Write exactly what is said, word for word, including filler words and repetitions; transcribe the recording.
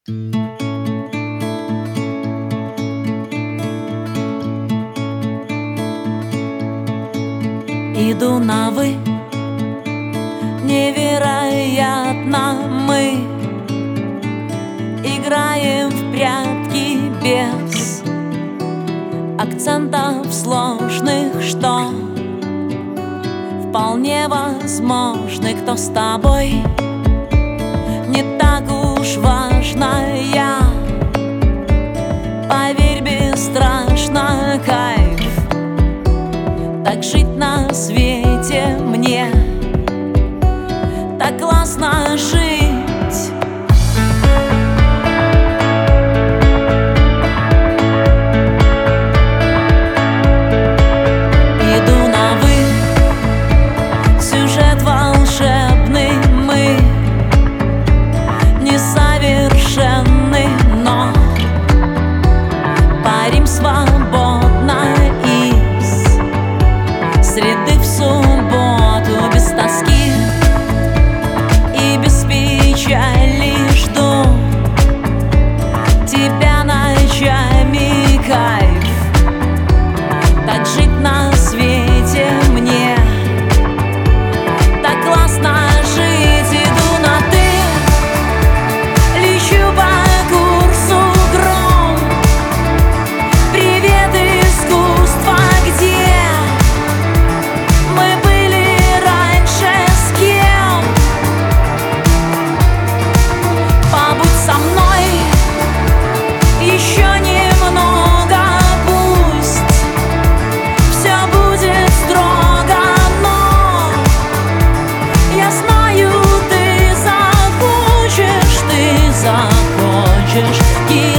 Иду на «вы», невероятно мы играем в прятки без акцентов сложных, что вполне возможны. Кто с тобой, не так уж важно, я, поверь, бесстрашно кайф. Так жить на свете мне, так классно жить. Иду на «вы», сюжет волшебный, мы несовершенны, но парим свободно из среды в субботу, без тоски и без печали. Жду тебя ночами, кайф. Так жить на свете мне, так классно жить. Иду на «ты», лечу по курсу гром. Привет, искусство, где мы были раньше, с кем? Побудь со мной еще немного, пусть все будет строго, но я знаю, ты захочешь, ты захочешь.